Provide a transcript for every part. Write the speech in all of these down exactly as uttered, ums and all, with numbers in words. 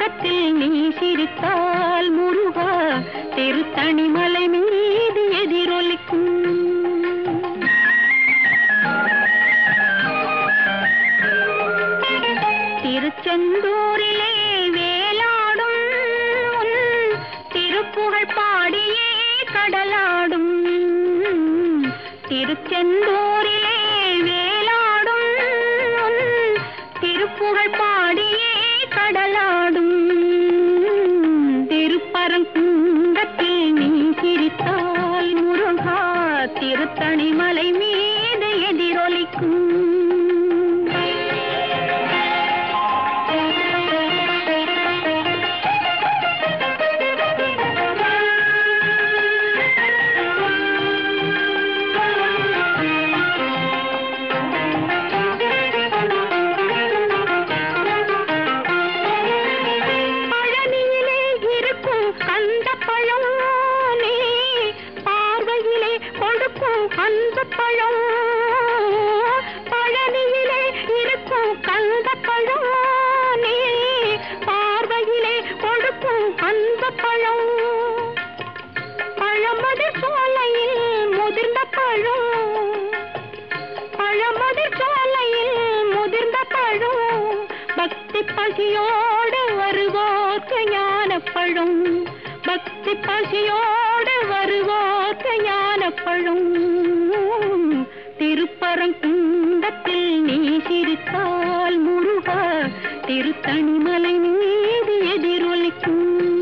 குன்றத்தில் நீ சிரித்தால் முருகா திருத்தணிமலை மீது எதிரொலிக்கும். திருச்செந்தூரிலே வேலாடும் உன் திருப்புகழ் பாடியே கடலாடும். திருச்செந்தூரிலே வேலாடும் உன் திருப்புகழ் பாடியே கடலாடும். திருப்பரங்குன்றத்தில் நீ சிரித்தால் முருகா திருத்தணிமலை மீது எதிரொலிக்கும். பழம் பழனியிலே இருக்கும் கந்த பழம் நீ பார்வையிலே கொடுக்கும் அந்த பழம். பழமது சோலையில் முதிர்ந்த பழம், பழமது சோலையில் முதிர்ந்த பழம். பக்தி பசியோடு வருவோர்க்கு ஞான பழம், பக்தி பசியோடு வருவோர்க்கு ஞான பழம். திருப்பரங்குன்றத்தில் நீ சிரித்தால் முருகா திருத்தணிமலை மீது எதிரொலிக்கும்.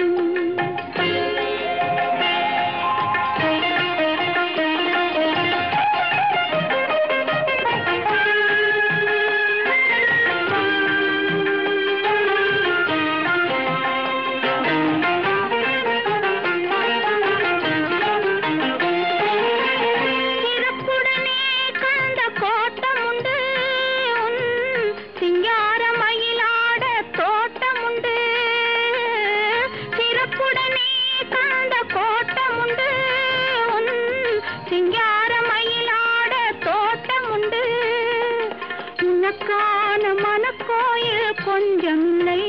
உனக்கான மனக்கோயில் கொஞ்சமில்லை,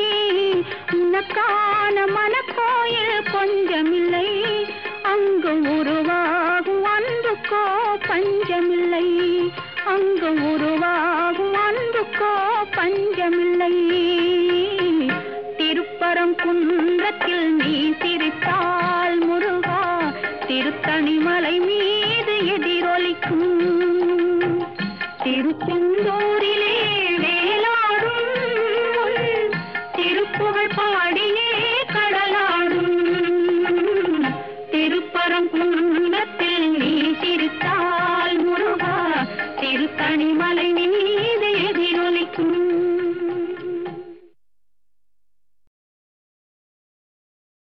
உனக்கான மனக்கோயில் கொஞ்சமில்லை. அங்கு உருவாகும் அன்புக்கோ பஞ்சமில்லை, அங்கு உருவாகும் அன்புக்கோ பஞ்சமில்லை. திருப்பரங்குன்றத்தில் நீ சிரித்தால் முருகா திருத்தணிமலை மீது எதிரொலிக்கும். திருச்செந்தூரிலே வேலாடும் திருப்புகழ் பாடியே கடலாடும். திருப்பரங்குன்றத்தில் நீ சிரித்தால் முருகா திருத்தணிமலை